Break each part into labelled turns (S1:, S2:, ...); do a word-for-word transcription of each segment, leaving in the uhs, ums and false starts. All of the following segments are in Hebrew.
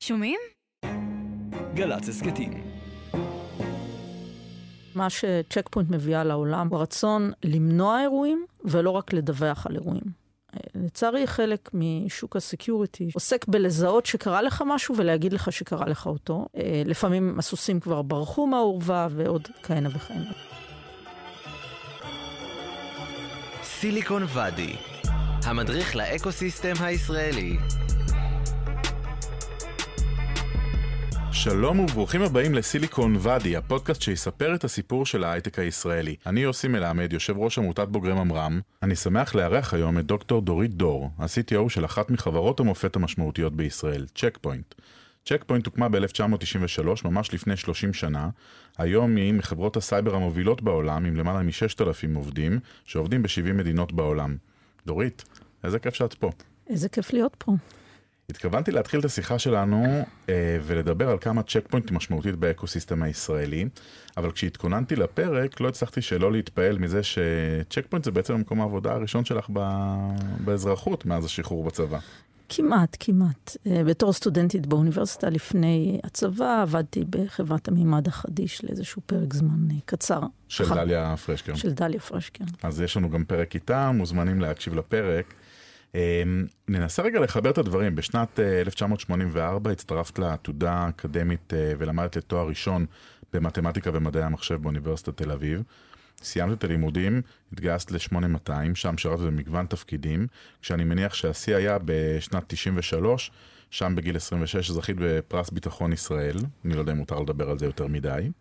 S1: שומעים?
S2: גל"צ הסכתים.
S3: מה שצ'ק פוינט מביאה לעולם הוא הרצון למנוע אירועים ולא רק לדווח על אירועים. לצערי חלק משוק הסקיוריטי עוסק בלזהות שקרה לך משהו ולהגיד לך שקרה לך אותו. לפעמים הסוסים כבר ברחו מהעורבה ועוד כהנה וכהנה.
S4: סיליקון ואדי, המדריך לאקוסיסטם הישראלי.
S5: שלום וברוכים הבאים לסיליקון ואדי, הפודקאסט שיספר את הסיפור של ההייטק הישראלי. אני יוסי מלמד, יושב ראש עמותת בוגרי ממר"ם. אני שמח לארח היום את דוקטור דורית דור, ה-סי טי או של אחת מחברות המופת המשמעותיות בישראל, צ'ק פוינט. צ'ק פוינט הוקמה ב-אלף תשע מאות תשעים ושלוש, ממש לפני שלושים שנה. היום היא מחברות הסייבר המובילות בעולם, עם למעלה מ-שישת אלפים עובדים, שעובדים ב-שבעים מדינות בעולם. דורית, איזה כיף שאת פה.
S3: איזה כיף להיות פה.
S5: התכוונתי להתחיל את השיחה שלנו אה, ולדבר על כמה צ'ק פוינט משמעותית באקוסיסטם הישראלי, אבל כשהתכוננתי לפרק לא הצלחתי שלא להתפעל מזה שצ'ק פוינט זה בעצם המקום העבודה הראשון שלך ב- באזרחות מאז השחרור בצבא.
S3: כמעט, כמעט. בתור סטודנטית באוניברסיטה לפני הצבא, עבדתי בחברת המימד החדיש לאיזשהו פרק זמן קצר.
S5: של
S3: ח...
S5: דליה פרשקר.
S3: של דליה פרשקר.
S5: אז יש לנו גם פרק איתה, מוזמנים להקשיב לפרק. ננסה רגע לחבר את הדברים. בשנת אלף תשע מאות שמונים וארבע הצטרפת לעתודה האקדמית ולמדת לתואר ראשון במתמטיקה ומדעי המחשב באוניברסיטת תל אביב. סיימת את הלימודים, התגייסת ל-שמונה מאתיים, שם שירת במגוון תפקידים, כשאני מניח שהשיא היה בשנת תשעים ושלוש, שם בגיל עשרים ושש זכית בפרס ביטחון ישראל, אני לא יודע אם מותר לדבר על זה יותר מדי.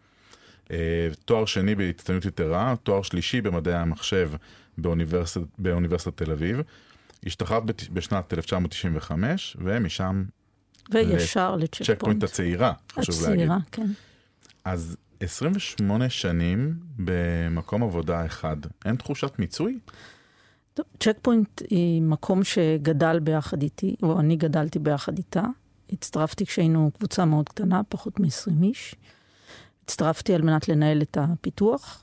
S5: תואר שני בהצטיינות יתרה, תואר שלישי במדעי המחשב באוניברסיטת, באוניברסיטת תל אביב, השתחררת בשנת אלף תשע מאות תשעים וחמש, ומשם
S3: וישר לצ'ק פוינט.
S5: צ'ק פוינט הצעירה, חשוב להגיד.
S3: הצעירה, כן.
S5: אז עשרים ושמונה שנים במקום עבודה אחד, אין תחושת מיצוי?
S3: טוב, צ'ק פוינט היא מקום שגדל ביחד איתי, או אני גדלתי ביחד איתה. הצטרפתי כשהיינו קבוצה מאוד קטנה, פחות מ-עשרים איש. הצטרפתי על מנת לנהל את הפיתוח,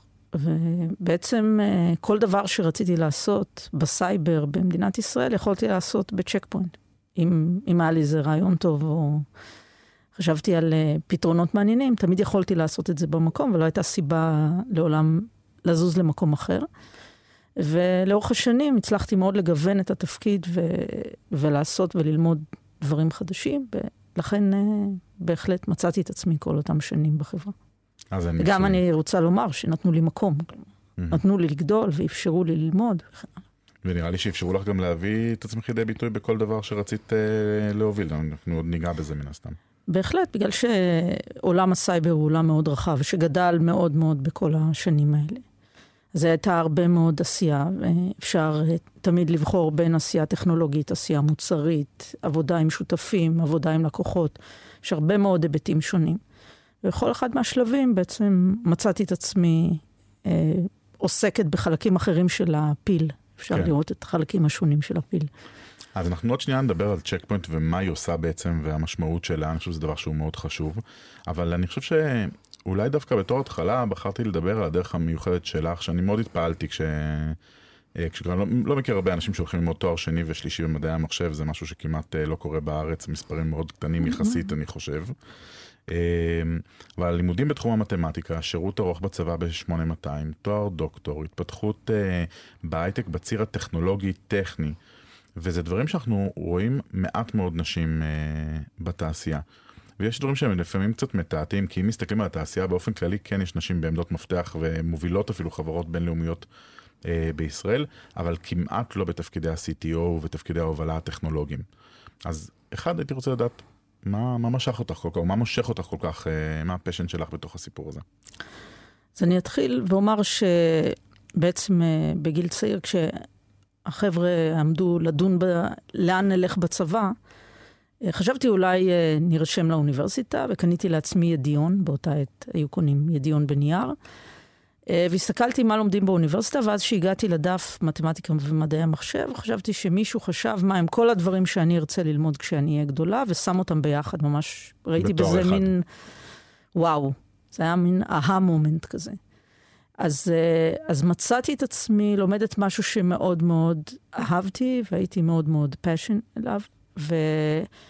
S3: ובעצם כל דבר שרציתי לעשות בסייבר במדינת ישראל, יכולתי לעשות בצ'ק פוינט. אם, אם היה לי איזה רעיון טוב או חשבתי על פתרונות מעניינים, תמיד יכולתי לעשות את זה במקום, ולא הייתה סיבה לעולם לזוז למקום אחר. ולאורך השנים הצלחתי מאוד לגוון את התפקיד ו... ולעשות וללמוד דברים חדשים, ולכן בהחלט מצאתי את עצמי כל אותם שנים בחברה. גם אני רוצה לומר שנתנו לי מקום, נתנו לי לגדול ואפשרו לי ללמוד.
S5: ונראה לי שאפשרו לך גם להביא את עצמך לידי ביטוי בכל דבר שרצית להוביל, אנחנו עוד ניגע בזה מן הסתם.
S3: בהחלט, בגלל שעולם הסייבר הוא עולם מאוד רחב, שגדל מאוד מאוד בכל השנים האלה. זה הייתה הרבה מאוד עשייה, אפשר תמיד לבחור בין עשייה טכנולוגית, עשייה מוצרית, עבודה עם שותפים, עבודה עם לקוחות, יש הרבה מאוד היבטים שונים. וכל אחד מהשלבים בעצם מצאתי את עצמי אה, עוסקת בחלקים אחרים של הפיל. אפשר כן. לראות את החלקים השונים של הפיל.
S5: אז אנחנו עוד שנייה נדבר על צ'ק פוינט ומה היא עושה בעצם והמשמעות שלה. אני חושב שזה דבר שהוא מאוד חשוב. אבל אני חושב שאולי דווקא בתור התחלה בחרתי לדבר על הדרך המיוחדת שלך, שאני מאוד התפעלתי כש... כשכבר לא, לא מכיר הרבה אנשים שהולכים ללמוד תואר שני ושלישי במדעי המחשב, זה משהו שכמעט לא קורה בארץ, מספרים מאוד קטנים יחסית, אני חושב. אבל לימודים בתחום המתמטיקה, שירות ארוך בצבא ב-שמונה מאתיים, תואר דוקטור, התפתחות בהייטק בציר הטכנולוגי-טכני, וזה דברים שאנחנו רואים מעט מאוד נשים בתעשייה. ויש דברים שהם לפעמים קצת מתעתעים, כי אם מסתכלים על התעשייה באופן כללי, כן יש נשים בעמדות מפתח ומובילות אפילו חברות בינלאומיות בישראל, אבל כמעט לא בתפקידי ה-סי טי או ובתפקידי ההובלה הטכנולוגיים. אז אחד, הייתי רוצה לדעת, מה, מה משך אותך כל כך, או מה מושך אותך כל כך, מה הפשן שלך בתוך הסיפור הזה?
S3: אז אני אתחיל ואומר שבעצם בגיל צעיר, כשהחבר'ה עמדו לדון ב, לאן נלך בצבא, חשבתי אולי נרשם לאוניברסיטה, וקניתי לעצמי ידיון, באותה עת היו קונים ידיון בנייר, והסתכלתי מה לומדים באוניברסיטה, ואז שהגעתי לדף מתמטיקה ומדעי המחשב, חשבתי שמישהו חשב מה הם כל הדברים שאני ארצה ללמוד כשאני אהיה גדולה, ושם אותם ביחד, ממש ראיתי בזה אחד. מין, וואו, זה היה מין אהה מומנט כזה. אז, אז מצאתי את עצמי, לומדת משהו שמאוד מאוד אהבתי, והייתי מאוד מאוד passion אליו, ו...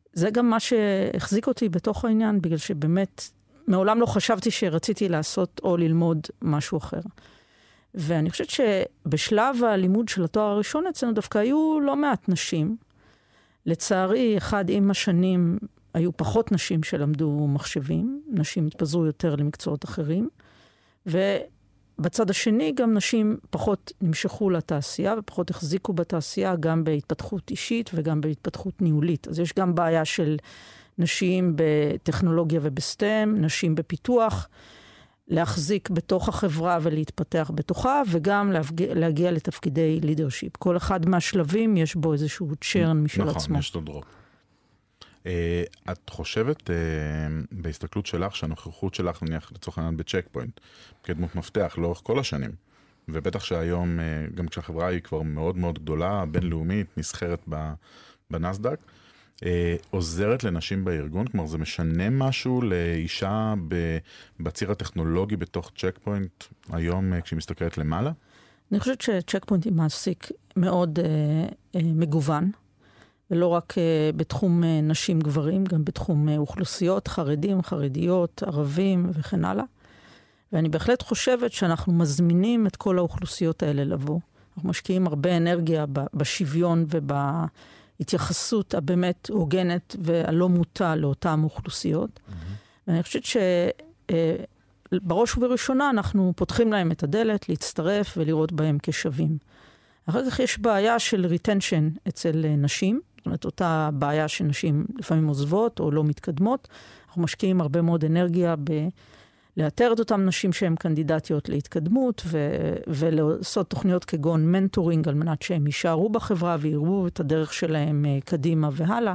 S3: זה גם מה שהחזיק אותי בתוך העניין, בגלל שבאמת מעולם לא חשבתי שרציתי לעשות או ללמוד משהו אחר. ואני חושבת שבשלב הלימוד של התואר הראשון אצלנו דווקא היו לא מעט נשים. לצערי, אחד עם השנים היו פחות נשים שלמדו מחשבים, נשים התפזרו יותר למקצועות אחרים, ובצד השני גם נשים פחות נמשכו לתעשייה, ופחות החזיקו בתעשייה גם בהתפתחות אישית וגם בהתפתחות ניהולית. אז יש גם בעיה של נשים בטכנולוגיה ובסטם, נשים בפיתוח, להחזיק בתוך החברה ולהתפתח בתוכה, וגם להגיע, להגיע לתפקידי לידרשיפ. כל אחד מהשלבים יש בו איזשהו צ'רן משל
S5: נכון,
S3: עצמו.
S5: נכון, יש לו דרופ. Uh, את חושבת uh, בהסתכלות שלך, שהנוכחות שלך, נניח לצורך העניין בצ'ק פוינט, כדמות מפתח לאורך כל השנים, ובטח שהיום, uh, גם כשהחברה היא כבר מאוד מאוד גדולה, בינלאומית, נסחרת בנסדק, uh, עוזרת לנשים בארגון? כלומר, זה משנה משהו לאישה בציר הטכנולוגי בתוך צ'ק פוינט היום, uh, כשהיא מסתכלת למעלה?
S3: אני חושבת שצ'ק פוינט היא מעסיק מאוד uh, uh, מגוון, ולא רק uh, בתחום uh, נשים גברים, גם בתחום uh, אוכלוסיות, חרדים, חרדיות, ערבים וכן הלאה. ואני בהחלט חושבת שאנחנו מזמינים את כל האוכלוסיות האלה לבוא. אנחנו משקיעים הרבה אנרגיה בשוויון ובהתייחסות הבאמת הוגנת והלא מוטה לאותן אוכלוסיות. Mm-hmm. ואני חושבת שבראש uh, ובראשונה אנחנו פותחים להם את הדלת, להצטרף ולראות בהם כשווים. אחר כך יש בעיה של ריטנשן אצל uh, נשים, זאת אומרת, אותה בעיה שנשים לפעמים עוזבות או לא מתקדמות. אנחנו משקיעים הרבה מאוד אנרגיה בלאתר את אותם נשים שהן קנדידטיות להתקדמות, ו- ולעשות תוכניות כגון מנטורינג, על מנת שהם יישארו בחברה ויראו את הדרך שלהם קדימה והלאה.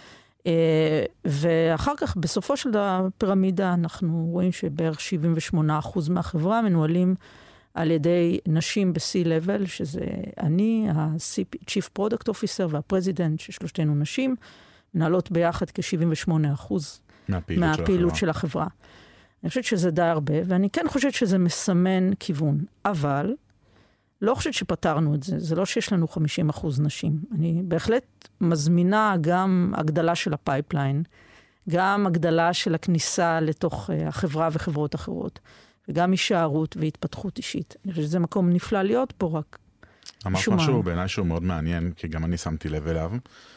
S3: ואחר כך, בסופו של הפירמידה, אנחנו רואים שבערך שבעים ושמונה אחוז מהחברה מנוהלים על ידי נשים ב-C-Level, שזה אני, ה-Chief Product Officer והפרזידנט, ששלושתנו נשים, מנהלות ביחד כ-שבעים ושמונה אחוז מהפעילות, מהפעילות של, של החברה. אני חושבת שזה די הרבה, ואני כן חושבת שזה מסמן כיוון. אבל לא חושבת שפתרנו את זה. זה לא שיש לנו חמישים אחוז נשים. אני בהחלט מזמינה גם הגדלה של הפייפליין, גם הגדלה של הכניסה לתוך החברה וחברות אחרות. וגם הישארות והתפתחות אישית. אני חושב שזה מקום נפלא להיות פה, רק
S5: אמרת משהו בעיניי שהוא מאוד מעניין, כי גם אני שמתי לב אליו,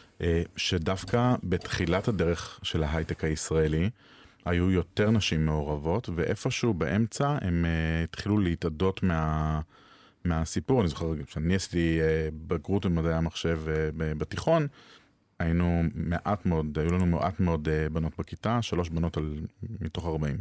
S5: שדווקא בתחילת הדרך של ההייטק הישראלי, היו יותר נשים מעורבות, ואיפשהו באמצע הם התחילו להתעדות מה, מהסיפור. אני זוכר, כשאני עשיתי בגרות במדעי המחשב בתיכון, היינו מעט מאוד, היו לנו מעט מאוד בנות בכיתה, שלוש בנות על, מתוך ארבעים.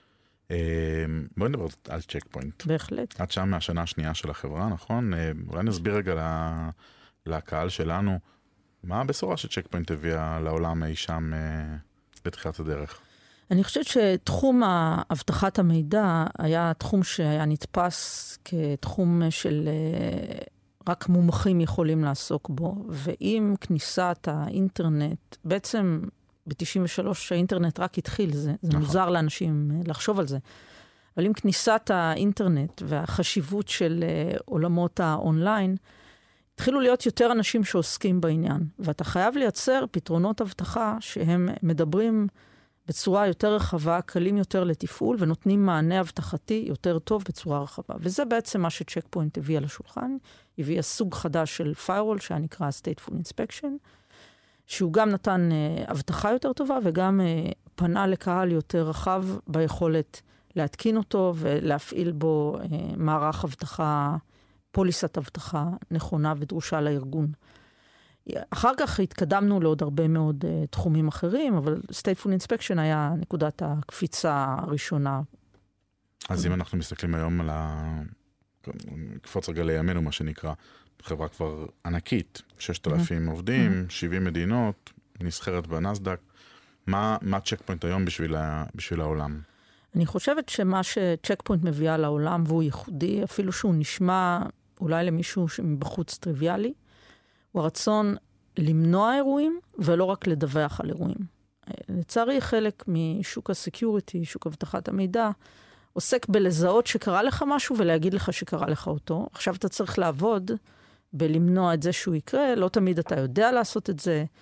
S5: בואי נדבר על צ'ק פוינט.
S3: בהחלט.
S5: את שם מהשנה השנייה של החברה, נכון? אולי נסביר רגע לקהל שלנו, מה הבשורה שצ'ק פוינט הביאה לעולם אי שם בתחילת הדרך?
S3: אני חושבת שתחום הבטחת המידע היה תחום שהיה נתפס כתחום של רק מומחים יכולים לעסוק בו, ועם כניסת האינטרנט, בעצם ב-תשעים ושלוש האינטרנט רק התחיל, זה, זה נכון. מוזר לאנשים לחשוב על זה. אבל עם כניסת האינטרנט והחשיבות של עולמות האונליין, התחילו להיות יותר אנשים שעוסקים בעניין. ואתה חייב לייצר פתרונות הבטחה שהם מדברים בצורה יותר רחבה, קלים יותר לתפעול, ונותנים מענה הבטחתי יותר טוב בצורה רחבה. וזה בעצם מה שצ'ק פוינט הביאה לשולחן. הביאה סוג חדש של firewall, שהיה נקרא Stateful Inspection, שהוא גם נתן uh, הבטחה יותר טובה, וגם uh, פנה לקהל יותר רחב ביכולת להתקין אותו, ולהפעיל בו uh, מערך הבטחה, פוליסת הבטחה נכונה ודרושה לארגון. אחר כך התקדמנו לעוד הרבה מאוד uh, תחומים אחרים, אבל Stateful Inspection היה נקודת הקפיצה הראשונה.
S5: אז אם אנחנו מסתכלים היום על ה... קפוץ רגע לימינו, מה שנקרא, חברה כבר ענקית, ששת אלפים mm-hmm. עובדים, mm-hmm. שבעים מדינות, נסחרת בנסדק. מה, מה צ'ק פוינט היום בשביל, ה, בשביל העולם?
S3: אני חושבת שמה שצ'ק פוינט מביאה לעולם, והוא ייחודי, אפילו שהוא נשמע אולי למישהו מבחוץ טריוויאלי, הוא הרצון למנוע אירועים, ולא רק לדווח על אירועים. לצערי, חלק משוק הסקיוריטי, שוק הבטחת המידע, עוסק בלזהות שקרה לך משהו, ולהגיד לך שקרה לך אותו. עכשיו אתה צריך לעבוד בלמנוע את זה שהוא יקרה, לא תמיד אתה יודע לעשות את זה,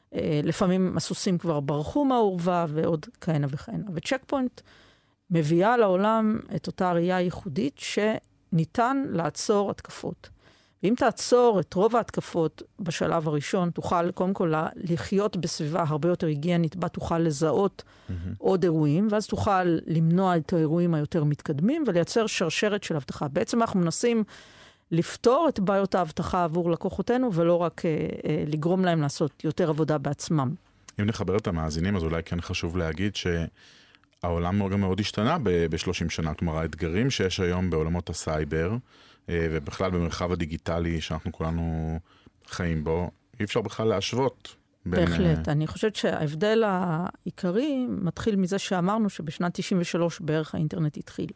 S3: לפעמים הסוסים כבר ברחו מהעורבה ועוד כהנה וכהנה. וצ'ק פוינט מביאה לעולם את אותה ראייה הייחודית שניתן לעצור התקפות. ואם תעצור את רוב ההתקפות בשלב הראשון, תוכל קודם כל לחיות בסביבה הרבה יותר היגיינית, בה תוכל לזהות mm-hmm. עוד אירועים, ואז תוכל למנוע את האירועים היותר מתקדמים, ולייצר שרשרת של הבטחה. בעצם אנחנו מנסים לפתור את בעיות ההבטחה עבור לקוחותינו, ולא רק אה, אה, לגרום להם לעשות יותר עבודה בעצמם. אם
S5: נחבר את המאזינים, אז אולי כן חשוב להגיד שהעולם גם מאוד השתנה ב-שלושים שנה. כלומר, האתגרים שיש היום בעולמות הסייבר, ובכלל במרחב הדיגיטלי שאנחנו כולנו חיים בו, אי אפשר בכלל להשוות.
S3: בהחלט. בין... אני חושבת שההבדל העיקרי מתחיל מזה שאמרנו שבשנת תשעים ושלוש בערך האינטרנט התחיל.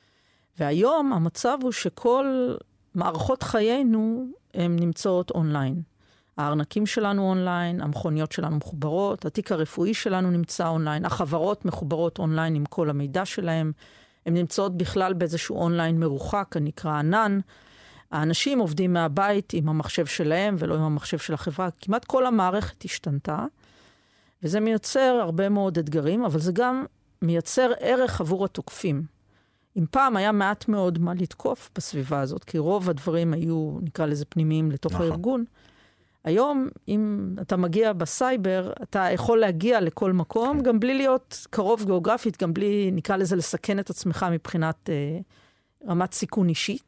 S3: והיום המצב הוא שכל מערכות חיינו הן נמצאות אונליין. הארנקים שלנו אונליין, המכוניות שלנו מחוברות, התיק הרפואי שלנו נמצא אונליין, החברות מחוברות אונליין עם כל המידע שלהם, הן נמצאות בכלל באיזשהו אונליין מרוחק, הנקרא ענן. האנשים עובדים מהבית עם המחשב שלהם ולא עם המחשב של החברה. כמעט כל המערכת השתנתה, וזה מייצר הרבה מאוד אתגרים, אבל זה גם מייצר ערך עבור התוקפים. אם פעם היה מעט מאוד מה לתקוף בסביבה הזאת, כי רוב הדברים היו, נקרא לזה פנימיים לתוך נכון. הארגון, היום, אם אתה מגיע בסייבר, אתה יכול להגיע לכל מקום, גם בלי להיות קרוב גיאוגרפית, גם בלי, נקרא לזה, לסכן את עצמך מבחינת אה, רמת סיכון אישית.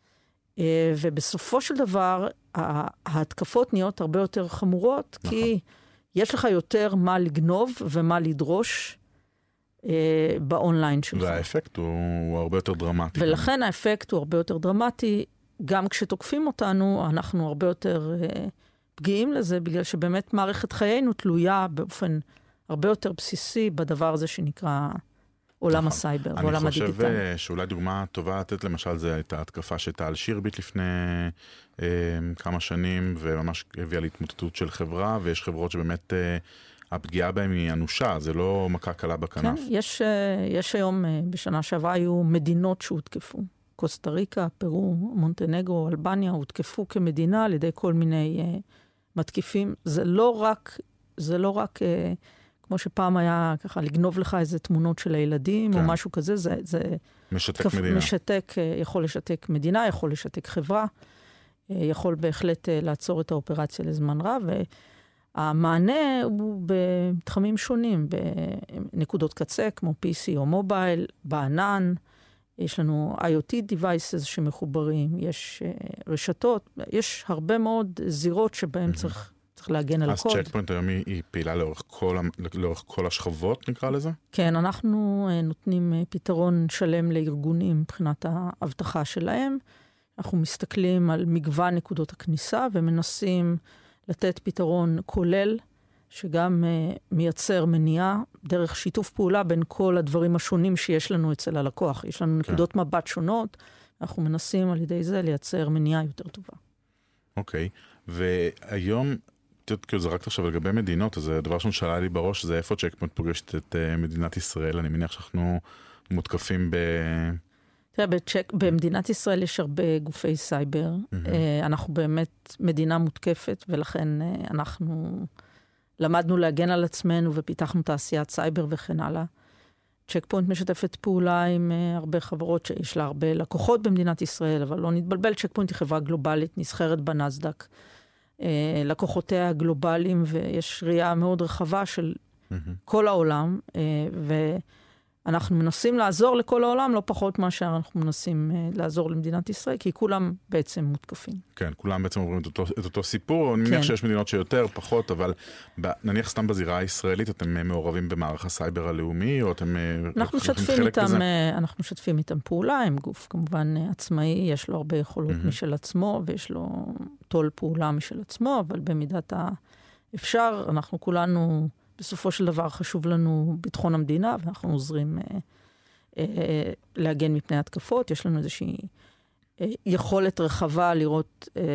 S3: אה, ובסופו של דבר, ההתקפות נהיות הרבה יותר חמורות, נכון. כי יש לך יותר מה לגנוב ומה לדרוש אה, באונליין שלך.
S5: והאפקט הוא, הוא הרבה יותר דרמטי.
S3: ולכן גם. האפקט הוא הרבה יותר דרמטי. גם כשתוקפים אותנו, אנחנו הרבה יותר... אה, פגיעים לזה, בגלל שבאמת מערכת חיינו תלויה באופן הרבה יותר בסיסי בדבר הזה שנקרא עולם הסייבר, ועולם הדיגיטלי.
S5: אני חושב שאולי דוגמה טובה לתת למשל זה הייתה התקפה שהייתה על שירביט לפני אה, כמה שנים, וממש הביאה להתמוטטות של חברה, ויש חברות שבאמת אה, הפגיעה בהן היא אנושה, זה לא מכה קלה בכנף.
S3: כן, יש, אה, יש היום, אה, בשנה שעברה היו מדינות שהותקפו. קוסטה ריקה, פרו, מונטנגרו, אלבניה, הותקפו כמדינה על ידי כל מיני אה, מתקיפים. זה לא רק, זה לא רק, אה, כמו שפעם היה ככה, לגנוב לך איזה תמונות של הילדים, כן. או משהו כזה, זה, זה
S5: משתק
S3: כפ,
S5: מדינה.
S3: משתק, אה, יכול לשתק מדינה, יכול לשתק חברה, אה, יכול בהחלט אה, לעצור את האופרציה לזמן רב, והמענה הוא בתחמים שונים, בנקודות קצה, כמו פי סי או מובייל, בענן, יש לנו איי או טי devices שמחוברים, יש uh, רשתות, יש הרבה מאוד זירות שבהן mm-hmm. צריך, צריך להגן על הקוד.
S5: אז צ'ק פוינט היום היא, היא פעילה לאורך כל, לאורך כל השכבות, נקרא לזה?
S3: כן, אנחנו uh, נותנים uh, פתרון שלם לארגונים מבחינת ההבטחה שלהם. אנחנו מסתכלים על מגוון נקודות הכניסה ומנסים לתת פתרון כולל, שגם uh, מייצר מניעה דרך שיתוף פעולה בין כל הדברים השונים שיש לנו אצל הלקוח. יש לנו כן. נקודות מבט שונות, אנחנו מנסים על ידי זה לייצר מניעה יותר טובה.
S5: אוקיי, והיום, כאילו זרקת עכשיו לגבי מדינות, אז הדבר ראשון שעלה לי בראש, זה איפה צ'ק פוינט פוגשת את uh, מדינת ישראל. אני מניח שאנחנו מותקפים ב...
S3: תראה, בצ'ק, במדינת ישראל יש הרבה גופי סייבר. Mm-hmm. Uh, אנחנו באמת מדינה מותקפת, ולכן uh, אנחנו... למדנו להגן על עצמנו ופיתחנו תעשיית סייבר וכן הלאה. צ'ק פוינט משתפת פעולה עם uh, הרבה חברות שיש לה הרבה לקוחות במדינת ישראל, אבל לא נתבלבל, צ'ק פוינט היא חברה גלובלית, נסחרת בנסדק. Uh, לקוחותיה הגלובליים, ויש ראייה מאוד רחבה של mm-hmm. כל העולם, uh, ואנחנו מנסים לעזור לכל העולם, לא פחות מאשר אנחנו מנסים uh, לעזור למדינת ישראל, כי כולם בעצם מותקפים.
S5: כן, כולם בעצם עוברים את אותו, את אותו סיפור, אני מניח כן. שיש מדינות שיותר, פחות, אבל ב, נניח סתם בזירה הישראלית, אתם מעורבים במערך הסייבר הלאומי, או אתם
S3: אנחנו משתפים איתם, אנחנו משתפים איתם פעולה, הם גוף כמובן עצמאי, יש לו הרבה יכולות mm-hmm. משל עצמו, ויש לו תול פעולה משל עצמו, אבל במידת האפשר, אנחנו כולנו, בסופו של דבר חשוב לנו ביטחון המדינה, ואנחנו עוזרים אה, אה, להגן מפני התקפות. יש לנו איזושהי אה, יכולת רחבה לראות אה,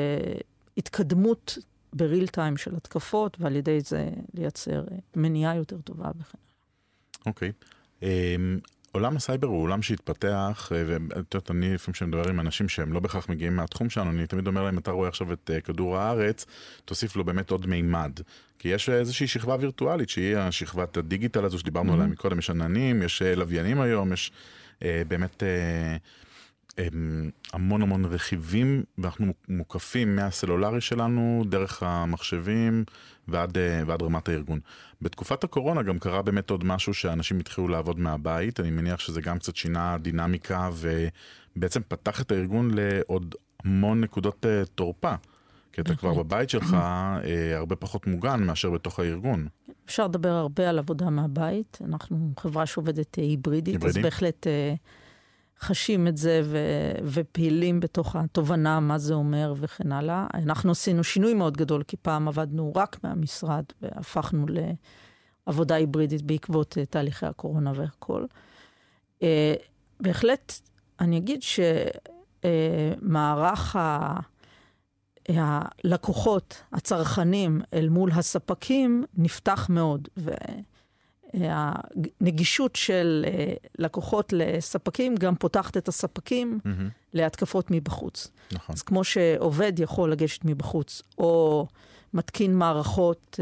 S3: התקדמות בריל טיים של התקפות, ועל ידי זה לייצר אה, מניעה יותר טובה וכן.
S5: אוקיי. Okay. Um, עולם הסייבר הוא עולם שהתפתח, ואני לפעמים שמדבר עם אנשים שהם לא בכך מגיעים מהתחום שלנו, אני תמיד אומר להם, אתה רואה עכשיו את כדור הארץ, תוסיף לו באמת עוד מימד. כי יש איזושהי שכבה וירטואלית, שהיא השכבת הדיגיטל הזו שדיברנו mm-hmm. עליה מקודם, יש עננים, יש לוויינים היום, יש אה, באמת אה, אה, המון המון רכיבים, ואנחנו מוקפים מהסלולרי שלנו, דרך המחשבים, ועד, ועד רמת הארגון. בתקופת הקורונה גם קרה באמת עוד משהו שאנשים התחילו לעבוד מהבית, אני מניח שזה גם קצת שינה דינמיקה, ובעצם פתח את הארגון לעוד המון נקודות תורפה, כי אתה כבר בבית שלך הרבה פחות מוגן מאשר בתוך הארגון.
S3: אפשר לדבר הרבה על עבודה מהבית, אנחנו חברה שעובדת היברידית, אז בהחלט חשים את זה ו- ופעילים בתוך התובנה מה זה אומר וכן הלאה. אנחנו עשינו שינוי מאוד גדול, כי פעם עבדנו רק מהמשרד, והפכנו לעבודה היברידית בעקבות תהליכי הקורונה והכל. בהחלט, אני אגיד שמערך ה... הלקוחות, הצרכנים, אל מול הספקים, נפתח מאוד, והנגישות של לקוחות לספקים גם פותחת את הספקים mm-hmm. להתקפות מבחוץ. נכון. אז כמו שעובד יכול לגשת מבחוץ, או מתקין מערכות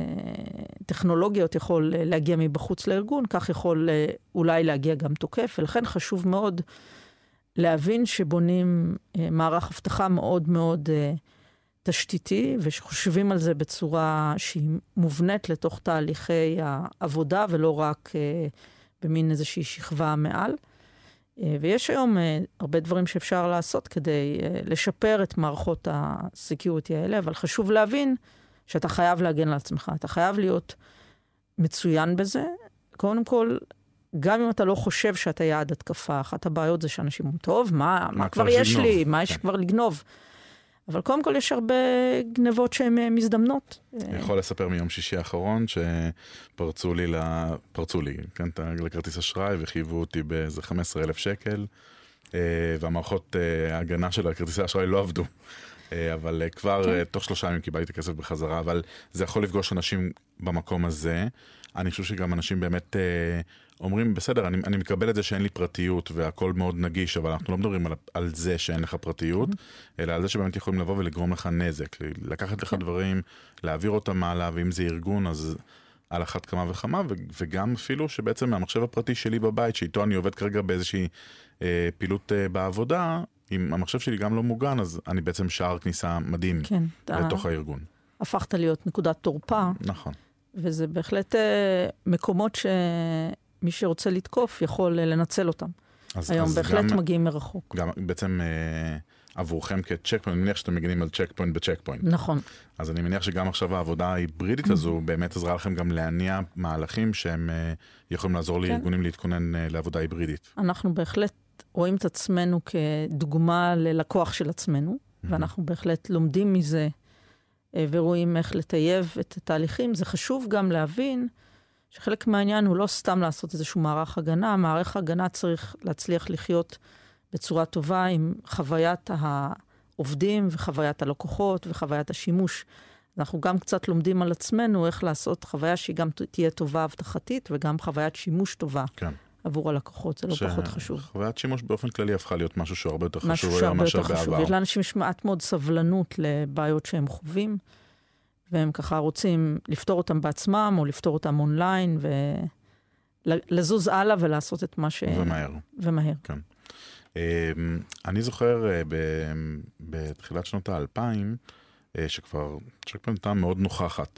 S3: טכנולוגיות יכול להגיע מבחוץ לארגון, כך יכול אולי להגיע גם תוקף, ולכן חשוב מאוד להבין שבונים מערך הבטחה מאוד מאוד תשתיתי, ושחושבים על זה בצורה שהיא מובנית לתוך תהליכי העבודה, ולא רק במין איזושהי שכבה מעל. ויש היום הרבה דברים שאפשר לעשות כדי לשפר את מערכות הסקיוריטי האלה, אבל חשוב להבין שאתה חייב להגן על עצמך, אתה חייב להיות מצוין בזה. קודם כל, גם אם אתה לא חושב שאתה יעד התקפה, אחת הבעיות זה שאנשים אומרים, טוב, מה, מה, מה כבר יש לגנוב? לי? מה יש כבר לגנוב? אבל קודם כל יש הרבה גנבות שהן מזדמנות.
S5: אני יכול לספר מיום שישי האחרון שפרצו לי, פרצו לי, כן, לכרטיס אשראי וחייבו אותי באיזה חמישה עשר אלף שקל, והמערכות ההגנה של הכרטיסי האשראי לא עבדו. אבל כבר תוך שלושה ימים קיבלתי את הכסף בחזרה, אבל זה יכול לפגוש אנשים במקום הזה. אני חושב שגם אנשים באמת אומרים, בסדר, אני, אני מקבל את זה שאין לי פרטיות והכל מאוד נגיש, אבל אנחנו לא מדברים על, על זה שאין לך פרטיות, אלא על זה שבאמת יכולים לבוא ולגרום לך נזק, לקחת לך דברים, להעביר אותם מעלה, ואם זה ארגון, אז על אחת כמה וכמה, וגם אפילו שבעצם מהמחשב הפרטי שלי בבית, שאיתו אני עובד כרגע באיזושהי אה, פעילות אה, בעבודה, אם המחשב שלי גם לא מוגן, אז אני בעצם שער כניסה מדהים כן, לתוך הארגון.
S3: הפכת להיות נקודת תורפה.
S5: נכון.
S3: וזה בהחלט אה, מקומות שמי שרוצה לתקוף יכול אה, לנצל אותם. אז, היום אז בהחלט גם, מגיעים מרחוק.
S5: גם בעצם אה, עבורכם כצ'ק פוינט, אני מניח שאתם מגינים על צ'ק פוינט בצ'ק פוינט.
S3: נכון.
S5: אז אני מניח שגם עכשיו העבודה ההיברידית הזו באמת עזרה לכם גם להניע מהלכים שהם אה, יכולים לעזור כן. לארגונים להתכונן אה, לעבודה היברידית.
S3: אנחנו בהחלט רואים את עצמנו כדוגמה ללקוח של עצמנו, mm-hmm. ואנחנו בהחלט לומדים מזה, ורואים איך לטייב את התהליכים. זה חשוב גם להבין שחלק מהעניין הוא לא סתם לעשות איזשהו מערך הגנה, מערך הגנה צריך להצליח לחיות בצורה טובה עם חוויית העובדים וחוויית הלקוחות וחוויית השימוש. אנחנו גם קצת לומדים על עצמנו איך לעשות חוויה שהיא גם תהיה טובה הבטחתית וגם חוויית שימוש טובה. כן. עבור הלקוחות, זה לא פחות חשוב.
S5: חוויית שימוש באופן כללי הפכה להיות משהו שהוא הרבה יותר חשוב היום מאשר בעבר.
S3: יש לאנשים יש מעט מאוד סבלנות לבעיות שהם חווים, והם ככה רוצים לפתור אותם בעצמם, או לפתור אותם אונליין, ולזוז הלאה ולעשות את מה ש...
S5: ומהר.
S3: ומהר.
S5: כן. אני זוכר בתחילת שנות האלפיים, שכבר צ'ק פוינט הייתה מאוד נוכחת.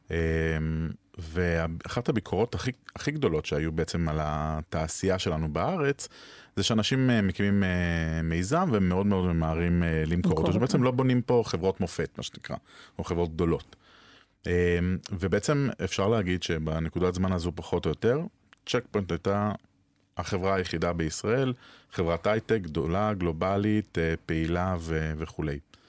S5: ואחת הביקורות הכי, הכי גדולות שהיו בעצם על התעשייה שלנו בארץ, זה שאנשים מקימים מיזם ומאוד מאוד ממהרים למכור אותו, שבעצם לא בונים פה חברות מופת, מה שנקרא, או חברות גדולות. ובעצם אפשר להגיד שבנקודת זמן הזו פחות או יותר, צ'ק פוינט הייתה החברה היחידה בישראל, חברת הייטק גדולה, גלובלית, פעילה ו- וכו'.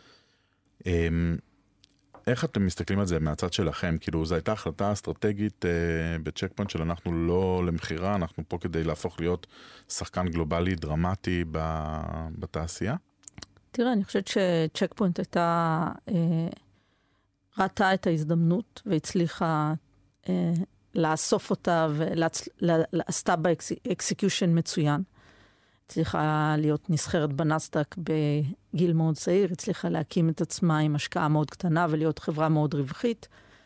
S5: איך אתם מסתכלים על זה מהצד שלכם? כאילו, זו הייתה החלטה אסטרטגית אה, בצ'ק פוינט של אנחנו לא למחירה, אנחנו פה כדי להפוך להיות שחקן גלובלי דרמטי ב- בתעשייה?
S3: תראה, אני חושבת שצ'ק פוינט הייתה, אה, ראתה את ההזדמנות והצליחה אה, לאסוף אותה, ועשתה בה אקסקיושן מצוין. הצליחה להיות נסחרת בנסדק בגיל מאוד צעיר, הצליחה להקים את עצמה עם השקעה מאוד קטנה, ולהיות חברה מאוד רווחית.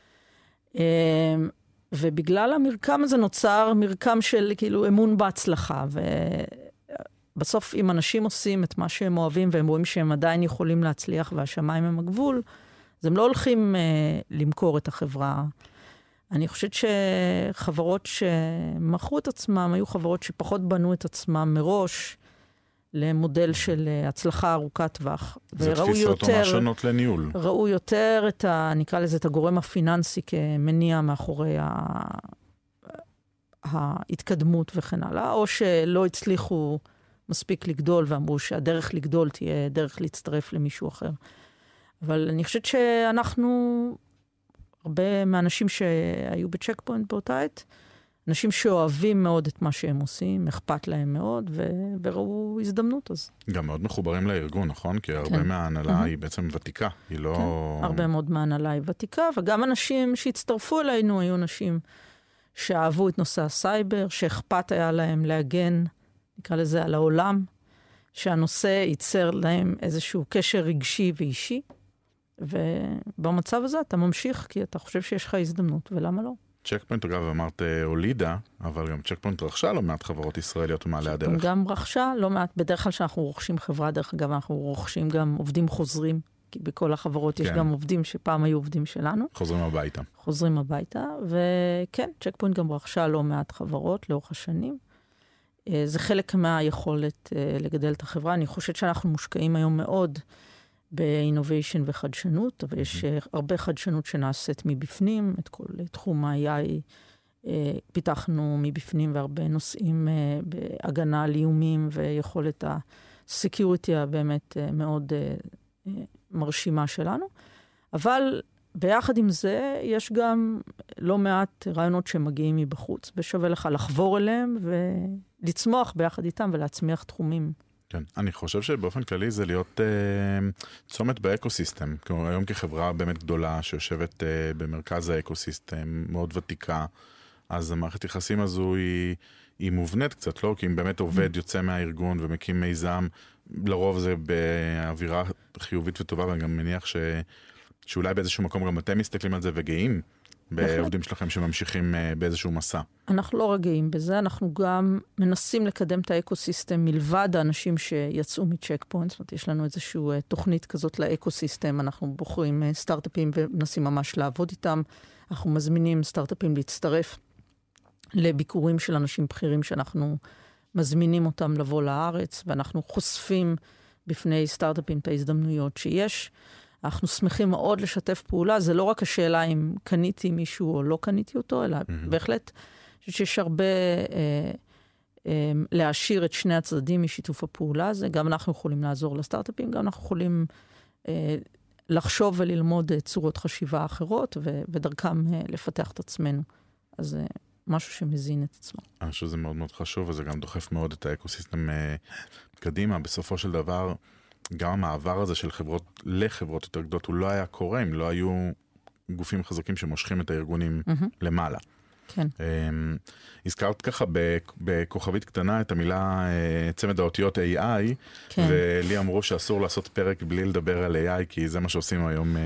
S3: ובגלל המרקם הזה נוצר מרקם של כאילו אמון בהצלחה, ובסוף אם אנשים עושים את מה שהם אוהבים, והם רואים שהם עדיין יכולים להצליח, והשמיים הם הגבול, אז הם לא הולכים אה, למכור את החברה. אני חושבת שחברות שמכרו את עצמם, היו חברות שפחות בנו את עצמם מראש, למודל של הצלחה ארוכת טווח.
S5: זה תפיסות או שונות לניהול.
S3: ראו יותר את ה, נקרא לזה, את הגורם הפיננסי כמניע מאחורי ה, ההתקדמות וכן הלאה, או שלא הצליחו מספיק לגדול, ואמרו שהדרך לגדול תהיה דרך להצטרף למישהו אחר. אבל אני חושבת שאנחנו, הרבה מהאנשים שהיו בצ'ק פוינט באותה עת, אנשים שאוהבים מאוד את מה שהם עושים, אכפת להם מאוד, ו... וראו הזדמנות אז.
S5: גם מאוד מחוברים לארגון, נכון? כי הרבה כן. מההנהלה mm-hmm. היא בעצם ותיקה, היא לא...
S3: כן, הרבה מאוד מההנהלה היא ותיקה, וגם אנשים שהצטרפו אלינו היו אנשים שאהבו את נושא הסייבר, שאכפת היה להם להגן, נקרא לזה, על העולם, שהנושא ייצר להם איזשהו קשר רגשי ואישי, ובמצב הזה אתה ממשיך, כי אתה חושב שיש לך הזדמנות, ולמה לא?
S5: צ'ק פוינט, אגב, אמרת הולידה, אבל גם צ'ק פוינט רכשה לא מעט חברות ישראליות ומעלה הדרך.
S3: גם רכשה לא מעט, בדרך כלל שאנחנו רוכשים חברה, דרך אגב, אנחנו רוכשים גם עובדים חוזרים, כי בכל החברות יש גם עובדים שפעם היו עובדים שלנו.
S5: חוזרים הביתה.
S3: חוזרים הביתה, וכן, צ'ק פוינט גם רכשה לא מעט חברות לאורך השנים. זה חלק מהיכולת לגדל את החברה. אני חושבת שאנחנו מושקעים היום מאוד באינוביישן וחדשנות, אבל יש הרבה חדשנות שנעשית מבפנים, את כל תחום ה-איי איי פיתחנו מבפנים, והרבה נושאים בהגנה על איומים, ויכולת הסקיוריטי הבאמת מאוד מרשימה שלנו. אבל ביחד עם זה, יש גם לא מעט רעיונות שמגיעים מבחוץ, ושווה לך לחבור אליהם, ולצמוח ביחד איתם, ולהצמיח תחומים.
S5: כן, אני חושב שבאופן כללי זה להיות אה, צומת באקוסיסטם. כלומר, היום כחברה באמת גדולה שיושבת אה, במרכז האקוסיסטם, מאוד ותיקה, אז המערכת יחסים הזו היא, היא מובנית קצת, לא? כי אם באמת עובד יוצא מהארגון ומקים מיזם, לרוב זה באווירה חיובית וטובה, ואני גם מניח ש, שאולי באיזשהו מקום גם אתם מסתכלים על זה וגאים, בעובדים שלכם שממשיכים באיזשהו מסע.
S3: אנחנו לא רגעים בזה, אנחנו גם מנסים לקדם את האקוסיסטם מלבד האנשים שיצאו מצ'ק פוינט, זאת אומרת, יש לנו איזושהי תוכנית כזאת לאקוסיסטם, אנחנו בוחרים סטארט-אפים ומנסים ממש לעבוד איתם, אנחנו מזמינים סטארט-אפים להצטרף לביקורים של אנשים בכירים שאנחנו מזמינים אותם לבוא לארץ, ואנחנו חושפים בפני סטארט-אפים את ההזדמנויות שיש, אנחנו שמחים מאוד לשתף פעולה, זה לא רק השאלה אם קניתי מישהו או לא קניתי אותו, אלא mm-hmm. בהחלט שיש הרבה אה, אה, להשאיר את שני הצדדים משיתוף הפעולה הזה, גם אנחנו יכולים לעזור לסטארט-אפים, גם אנחנו יכולים אה, לחשוב וללמוד צורות חשיבה אחרות, ו- ודרכם אה, לפתח את עצמנו. אז זה אה, משהו שמזין את עצמו.
S5: אני חושב שזה מאוד מאוד חשוב, וזה גם דוחף מאוד את האקוסיסטם אה, קדימה. בסופו של דבר, גם המעבר הזה של חברות לחברות יותר גדולות, הוא לא היה קורה אם לא היו גופים חזקים שמושכים את הארגונים mm-hmm. למעלה.
S3: כן.
S5: Um, הזכרת ככה בכוכבית קטנה את המילה uh, צמד האותיות איי איי, כן. ולי אמרו שאסור לעשות פרק בלי לדבר על איי איי, כי זה מה שעושים היום uh,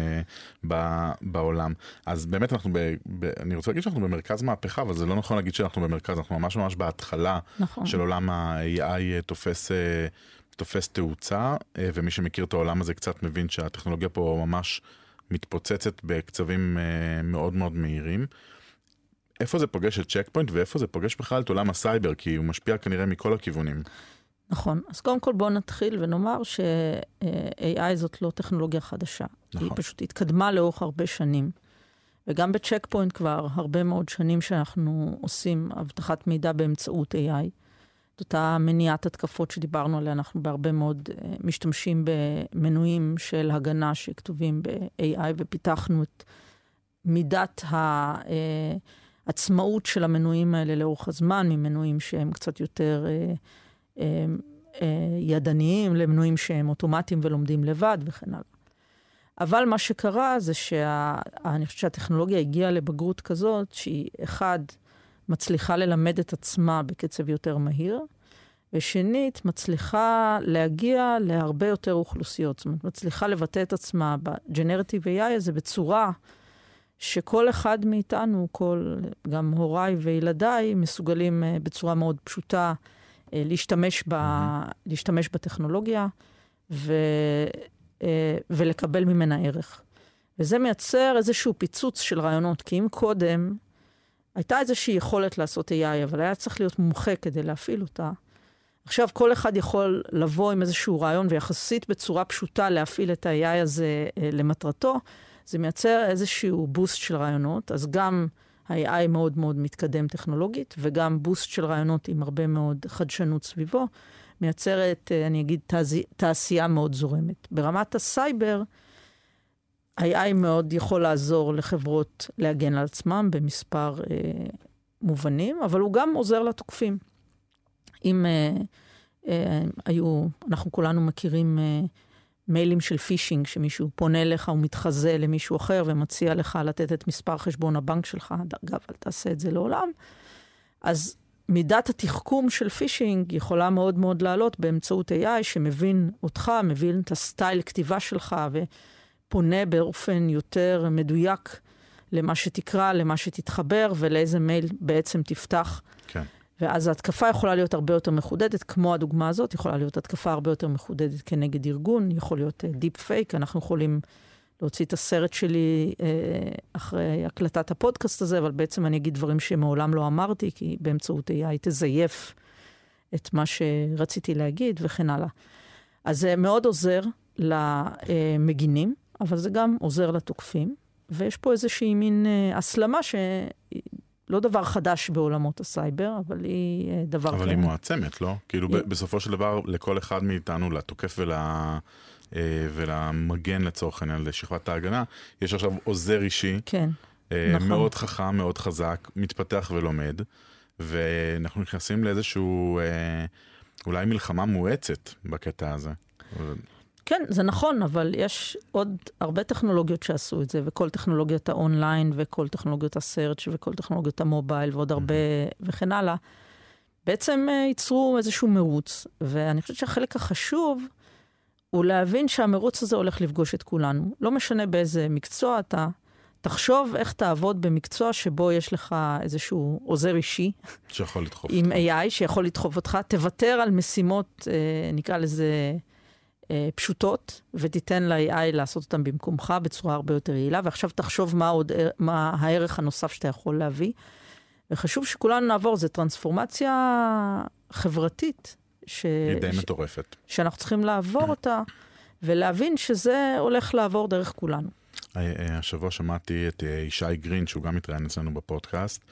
S5: ב, בעולם. אז באמת אנחנו, ב, ב, אני רוצה להגיד שאנחנו במרכז מהפכה, אבל זה לא נכון להגיד שאנחנו במרכז, אנחנו ממש ממש בהתחלה נכון. של עולם ה-איי איי תופס... Uh, תופס תאוצה, ומי שמכיר את העולם הזה קצת מבין שהטכנולוגיה פה ממש מתפוצצת בקצבים מאוד מאוד מהירים. איפה זה פוגש את צ'ק פוינט, ואיפה זה פוגש בכלל את עולם הסייבר, כי הוא משפיע כנראה מכל הכיוונים.
S3: נכון. אז קודם כל בואו נתחיל ונאמר ש-איי איי זאת לא טכנולוגיה חדשה. נכון. היא פשוט התקדמה לאורך הרבה שנים. וגם בצ'ק פוינט כבר הרבה מאוד שנים שאנחנו עושים אבטחת מידע באמצעות איי איי. אותה מניעת התקפות שדיברנו עליה, אנחנו בהרבה מאוד uh, משתמשים במנועים של הגנה שכתובים ב-איי איי, ופיתחנו את מידת העצמאות של המנועים האלה לאורך הזמן, ממנועים שהם קצת יותר uh, uh, uh, ידניים, למנועים שהם אוטומטיים ולומדים לבד וכן הלאה. אבל מה שקרה זה שאני חושבת שהטכנולוגיה הגיעה לבגרות כזאת, שהיא אחד, מצליחה ללמד את עצמה בקצב יותר מהיר, ושנית, מצליחה להגיע להרבה יותר אוכלוסיות. זאת אומרת, מצליחה לבטא את עצמה ב-Generative איי איי הזה בצורה שכל אחד מאיתנו, כל, גם הוריי וילדיי, מסוגלים בצורה מאוד פשוטה להשתמש, ב, mm-hmm. להשתמש בטכנולוגיה ו, ולקבל ממנה ערך. וזה מייצר איזשהו פיצוץ של רעיונות, כי אם קודם הייתה איזושהי יכולת לעשות איי איי, אבל היה צריך להיות מומחה כדי להפעיל אותה. עכשיו כל אחד יכול לבוא עם איזשהו רעיון, ויחסית בצורה פשוטה להפעיל את ה-איי איי הזה למטרתו, זה מייצר איזשהו בוסט של רעיונות, אז גם ה-איי איי מאוד מאוד מתקדם טכנולוגית, וגם בוסט של רעיונות עם הרבה מאוד חדשנות סביבו, מייצרת, אני אגיד, תעשייה מאוד זורמת. ברמת הסייבר, ה-איי איי מאוד יכול לעזור לחברות להגן על עצמם במספר אה, מובנים, אבל הוא גם עוזר לתוקפים. אם אה, אה, היו, אנחנו כולנו מכירים אה, מיילים של פישינג, שמישהו פונה לך ומתחזה למישהו אחר, ומציע לך לתת את מספר חשבון הבנק שלך, אגב, אל תעשה את זה לעולם, אז מידת התחכום של פישינג יכולה מאוד מאוד לעלות באמצעות איי איי, שמבין אותך, מבין את הסטייל כתיבה שלך, ופונה באופן יותר מדויק למה שתקרא, למה שתתחבר, ולאיזה מייל בעצם תפתח. כן. ואז ההתקפה יכולה להיות הרבה יותר מחודדת, כמו הדוגמה הזאת, יכולה להיות התקפה הרבה יותר מחודדת כנגד ארגון, יכול להיות דיפ פייק, אנחנו יכולים להוציא את הסרט שלי אה, אחרי הקלטת הפודקאסט הזה, אבל בעצם אני אגיד דברים שמעולם לא אמרתי, כי באמצעות איי איי תזייף את מה שרציתי להגיד וכן הלאה. אז זה מאוד עוזר למגינים, אבל זה גם עוזר לתוקפים, ויש פה איזושהי מין אה, הסלמה ש... לא דבר חדש בעולמות הסייבר, אבל היא דבר...
S5: אבל היא מועצמת, לא? כאילו בסופו של דבר, לכל אחד מאיתנו, לתוקף ולמגן לצורך העניין, לשכבת ההגנה, יש עכשיו עוזר אישי,
S3: כן, נכון.
S5: מאוד חכם, מאוד חזק, מתפתח ולומד, ואנחנו נכנסים לאיזשהו, אולי מלחמה מואצת בקטע הזה.
S3: כן, זה נכון, אבל יש עוד הרבה טכנולוגיות שעשו את זה, וכל טכנולוגיות האונליין, וכל טכנולוגיות הסרצ' וכל טכנולוגיות המובייל, ועוד הרבה וכן הלאה, בעצם ייצרו איזשהו מרוץ, ואני חושבת שהחלק החשוב הוא להבין שהמרוץ הזה הולך לפגוש את כולנו. לא משנה באיזה מקצוע אתה, תחשוב איך תעבוד במקצוע שבו יש לך איזשהו עוזר אישי,
S5: שיכול לדחוף
S3: עם איי איי, שיכול לדחוף אותך, תוותר על משימות, נקרא לזה... פשוטות, ותיתן ל-איי איי לעשות אותם במקומך בצורה הרבה יותר יעילה, ועכשיו תחשוב מה, עוד, מה הערך הנוסף שאתה יכול להביא. וחשוב שכולנו נעבור, זה טרנספורמציה חברתית. ש...
S5: היא די מטורפת.
S3: שאנחנו צריכים לעבור אותה, ולהבין שזה הולך לעבור דרך כולנו.
S5: השבוע שמעתי את ישי גרין, שהוא גם מתראיין אצלנו בפודקאסט,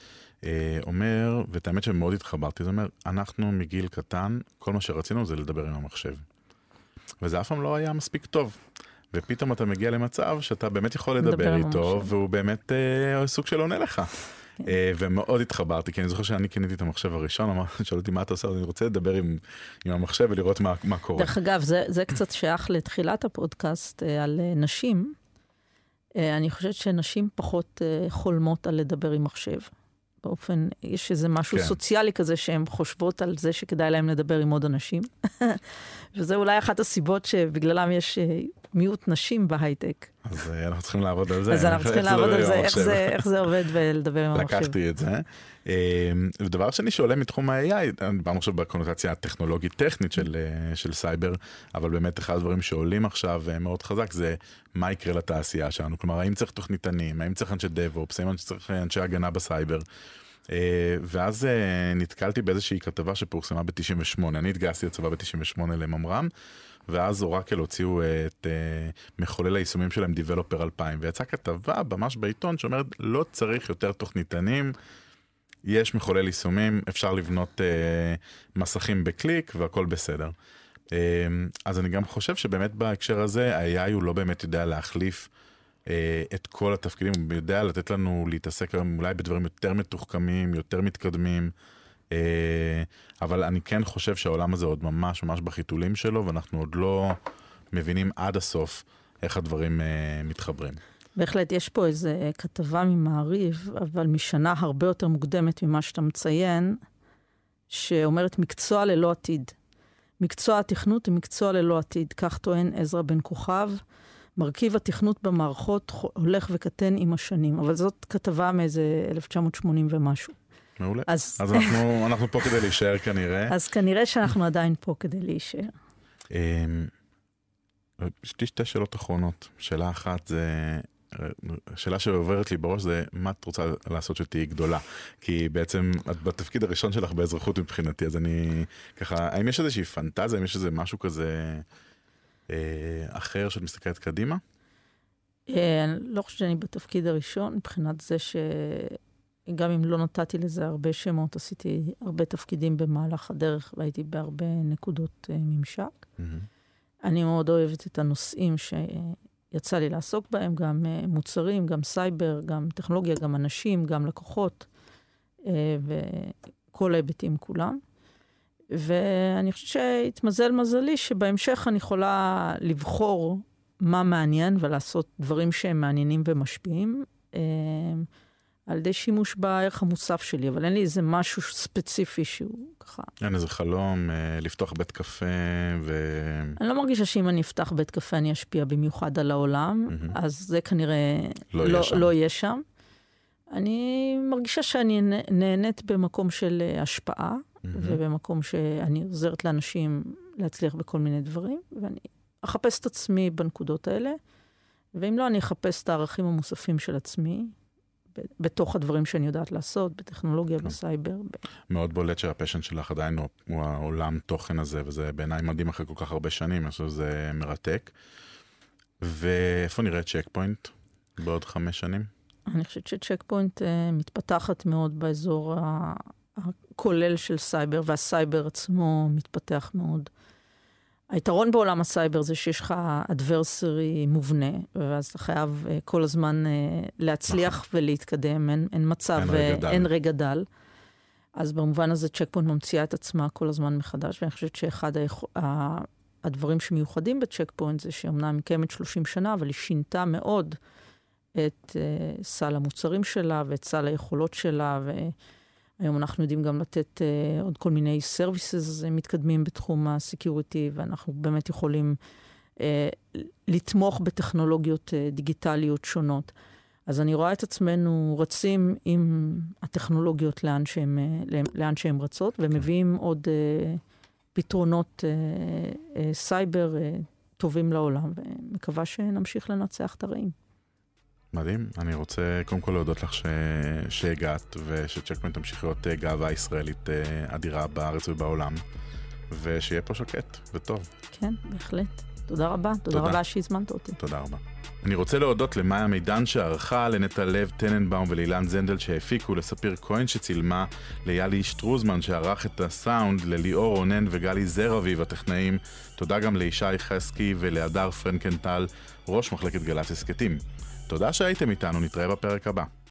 S5: אומר, ואת האמת שמאוד התחברתי, זה אומר, אנחנו מגיל קטן, כל מה שרצינו זה לדבר עם המחשב. וזה אף פעם לא היה מספיק טוב. ופתאום אתה מגיע למצב שאתה באמת יכול לדבר איתו, והוא באמת אה, סוג של עונה לך. אה, ומאוד התחברתי, כי אני זוכר שאני קניתי את המחשב הראשון, אמר, שאלו אותי מה אתה עושה, אני רוצה לדבר עם, עם המחשב ולראות מה, מה קורה.
S3: דרך אגב, זה, זה קצת שייך לתחילת הפודקאסט אה, על אה, נשים. אה, אני חושבת שנשים פחות אה, חולמות על לדבר עם מחשב. באופן, יש איזה משהו כן. סוציאלי כזה שהן חושבות על זה שכדאי להם לדבר עם עוד אנשים. וזה אולי אחת הסיבות שבגללם יש מיעוט נשים בהייטק.
S5: אז אנחנו צריכים לעבוד על זה.
S3: אז אנחנו צריכים לעבוד על זה, איך זה, איך זה עובד ולדבר עם המחשב.
S5: לקחתי את זה. ודבר שני שעולה מתחום ה-איי איי, דיברנו עכשיו בקונוטציה הטכנולוגית-טכנית של, של סייבר, אבל באמת אחד הדברים שעולים עכשיו מאוד חזק זה מה יקרה לתעשייה שלנו. כלומר, האם צריך תוכניתנים, האם צריך אנשי דב-אופס, האם צריך אנשי הגנה בסייבר. ואז נתקלתי באיזושהי כתבה שפורסמה ב-תשעים ושמונה. אני התגייסתי לצבא ב-תשעים ושמונה לממר"ם, ואז אורקל הוציאו את מחולל היישומים שלהם Developer אלפיים, ויצאה כתבה ממש בעיתון שאומרת, לא צריך יותר תוכניתנים, יש מחולל יישומים, אפשר לבנות מסכים בקליק, והכל בסדר. אז אני גם חושב שבאמת בהקשר הזה, ה-איי איי הוא לא באמת יודע להחליף את כל התפקידים, הוא יודע לתת לנו להתעסק אולי בדברים יותר מתוחכמים, יותר מתקדמים, אבל אני כן חושב שהעולם הזה עוד ממש ממש בחיתולים שלו, ואנחנו עוד לא מבינים עד הסוף איך הדברים אה, מתחברים.
S3: בהחלט, יש פה איזו כתבה ממעריב, אבל משנה הרבה יותר מוקדמת ממה שאתה מציין, שאומרת מקצוע ללא עתיד. מקצוע התכנות הוא מקצוע ללא עתיד, כך טוען עזרא בן כוכב. מרכיב התכנות במערכות הולך וקטן עם השנים, אבל זאת כתבה מאיזה אלף תשע מאות שמונים ומשהו.
S5: מעולה. אז, אז אנחנו, אנחנו פה כדי להישאר כנראה.
S3: אז כנראה שאנחנו עדיין פה כדי להישאר.
S5: יש לי שתי שאלות אחרונות. שאלה אחת זה, שאלה שעוברת לי בראש זה, מה את רוצה לעשות שתהיי גדולה? כי בעצם את בתפקיד הראשון שלך באזרחות מבחינתי, אז אני ככה, האם יש איזושהי פנטזיה, האם יש איזה משהו כזה אה, אחר שאת מסתכלת קדימה?
S3: אני לא חושבת שאני בתפקיד הראשון, מבחינת זה שגם אם לא נתתי לזה הרבה שמות, עשיתי הרבה תפקידים במהלך הדרך, והייתי בהרבה נקודות אה, ממשק. Mm-hmm. אני מאוד אוהבת את הנושאים שיצא לי לעסוק בהם, גם מוצרים, גם סייבר, גם טכנולוגיה, גם אנשים, גם לקוחות, וכל ההיבטים כולם. ואני חושבת שהתמזל מזלי שבהמשך אני יכולה לבחור מה מעניין ולעשות דברים שהם מעניינים ומשפיעים, על ידי שימוש בערך המוסף שלי, אבל אין לי איזה משהו ספציפי שהוא ככה.
S5: אין איזה חלום, לפתוח בית קפה ו...
S3: אני לא מרגישה שאם אני אפתח בית קפה אני אשפיע במיוחד על העולם, mm-hmm. אז זה כנראה לא, לא, לא יהיה שם. אני מרגישה שאני נהנית במקום של השפעה, mm-hmm. ובמקום שאני עוזרת לאנשים להצליח בכל מיני דברים, ואני אחפש את עצמי בנקודות האלה, ואם לא, אני אחפש את הערכים המוספים של עצמי, בתוך הדברים שאני יודעת לעשות, בטכנולוגיה, בסייבר.
S5: מאוד בולט שהפשן שלך עדיין הוא העולם תוכן הזה, וזה בעיניי מדהים אחרי כל כך הרבה שנים, אני חושב שזה מרתק. ואיפה נראה צ'ק פוינט בעוד חמש שנים?
S3: אני חושבת שצ'ק פוינט מתפתחת מאוד באזור הכולל של סייבר, והסייבר עצמו מתפתח מאוד. היתרון בעולם הסייבר זה שיש לך אדברסרי מובנה, ואז אתה חייב uh, כל הזמן uh, להצליח נכון. ולהתקדם, אין, אין מצב, אין, uh, אין רגע דל. אז במובן הזה צ'ק פוינט ממציאה את עצמה כל הזמן מחדש, ואני חושבת שאחד היכ... הדברים שמיוחדים בצ'ק פוינט זה שאומנם היא קיימת שלושים שנה, אבל היא שינתה מאוד את uh, סל המוצרים שלה ואת סל היכולות שלה, ו... היום אנחנו יודעים גם לתת uh, עוד כל מיני סרוויסס מתקדמים בתחום הסקיוריטי, ואנחנו באמת יכולים uh, לתמוך בטכנולוגיות uh, דיגיטליות שונות. אז אני רואה את עצמנו רצים עם הטכנולוגיות לאן שהם, לאן שהם רצות, ומביאים עוד uh, פתרונות uh, uh, סייבר uh, טובים לעולם, ומקווה שנמשיך לנצח את הרעים.
S5: מדהים, אני רוצה קודם כל להודות לך ש... שהגעת, ושצ'ק פוינט תמשיך להיות גאווה ישראלית אדירה בארץ ובעולם, ושיהיה פה שקט וטוב.
S3: כן, בהחלט. תודה רבה, תודה, תודה. רבה שהזמנת אותי.
S5: תודה רבה. אני רוצה להודות למאיה מידן שערכה, לנטע לב, טננבאום ולאילן זנדל שהפיקו, לספיר כהן שצילמה, ליאלי שטרוזמן שערך את הסאונד, לליאור רונן וגלי זרביב הטכנאים. תודה גם לישי חסקי ולהדר פרנקנטל, ראש מחלקת גל"צ הסכתים. תודה שהייתם איתנו, נתראה בפרק הבא.